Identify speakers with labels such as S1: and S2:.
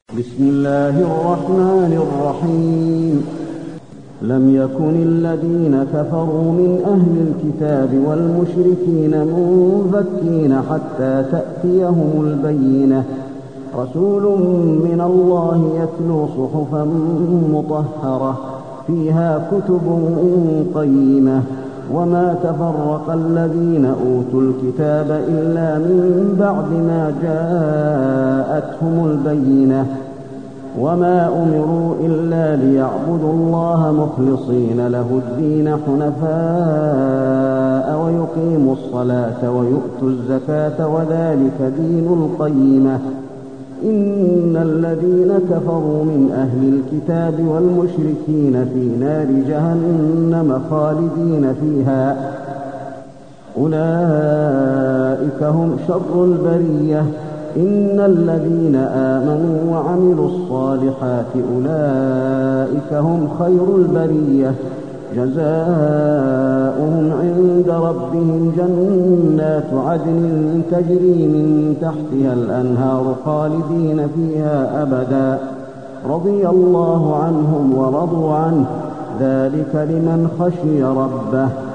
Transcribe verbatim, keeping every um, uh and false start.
S1: بسم الله الرحمن الرحيم. لم يكن الذين كفروا من أهل الكتاب والمشركين منفكين حتى تأتيهم البينة، رسول من الله يتلو صحفا مطهرة فيها كتب قيمة. وما تفرق الذين أوتوا الكتاب إلا من بعد ما جاءتهم البينة، وما أمروا إلا ليعبدوا الله مخلصين له الدين حنفاء ويقيموا الصلاة ويؤتوا الزكاة وذلك دين القيمة. إن الذين كفروا من أهل الكتاب والمشركين في نار جهنم خالدين فيها، أولئك هم شر البرية. إن الذين آمنوا وعملوا الصالحات أولئك هم خير البرية، جزاؤهم عند ربهم جنات عدن تجري من تحتها الأنهار خالدين فيها أبدا، رضي الله عنهم ورضوا عنه، ذلك لمن خشي ربه.